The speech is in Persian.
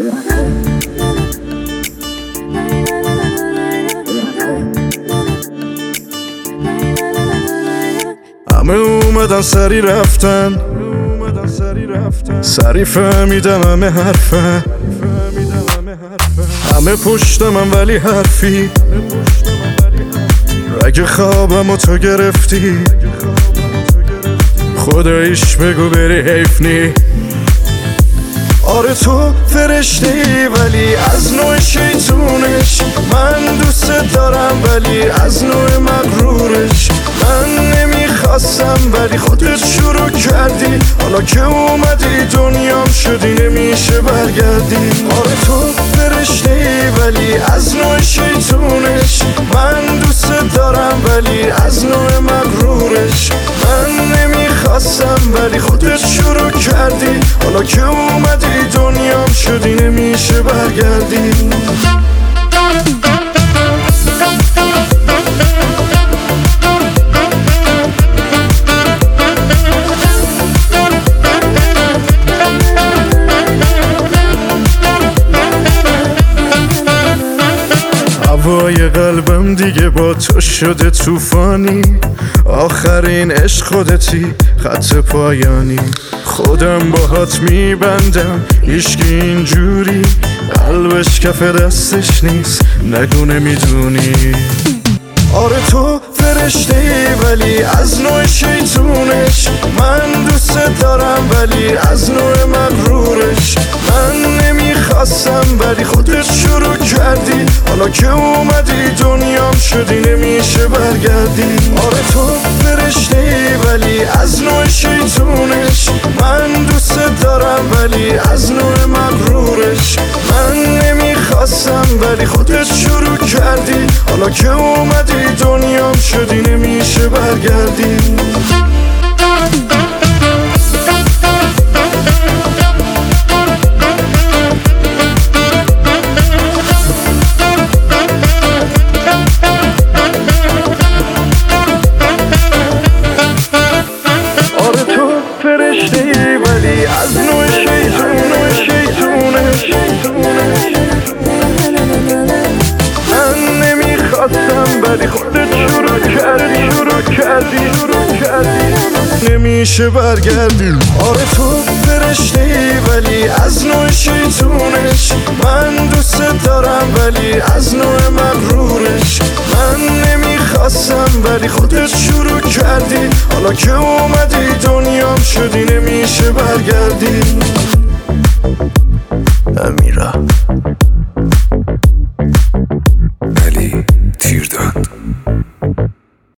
همه اومدن سری رفتن، سری فهمیدم همه حرفن، همه پشت من ولی حرفی، اگه خوابم و تو گرفتی خداییش بگو بری حیف نی. آره تو فرشته‌ای ولی از نوع شیطونش، من دوست دارم ولی از نوع مغرورش. من نمیخواستم ولی خودت شروع کردی، حالا که اومدی دنیام شدی نمیشه برگردی. آره تو فرشته‌ای ولی از نوع شیطونش، من دوست دارم ولی از نوع مغرورش. من نمیخواستم ولی خودت شروع کردی، حالا که اومدی دنیام شدی نمیشه برگردی. هوای قلبم دیگه با تو شده طوفانی، آخرین عشق خودتی، خط پایانی. خودم باهات میبندم هیچکی اینجوری، قلبش کف دستش نیست نگو نمیدونی. آره تو فرشته‌ای ولی از نوع شیطونش، من دوست دارم ولی از نوع مغرورش. من نمیخواستم ولی خودت شروع کردی، حالا که اومدی دنیام شدی نمیشه برگردی. آره تو فرشته‌ای ولی از نوع شیطونش، من دوست دارم ولی از نوع مغرورش. من نمیخواستم ولی خودت شروع کردی، حالا که اومدی دنیام شدی نمیشه برگردی. آره تو فرشته‌ای ولی از نوع شیطونش، من نمیخواستم ولی خودت شروع کردی نمیشه برگردی. آره تو فرشته‌ای ولی از نوع شیطونش، من دوست دارم ولی از نوع مغرورش. من نمیخواستم ولی خودت شروع کردی، حالا که اومدی دنیام شدی نمیشه برگردی. امیرا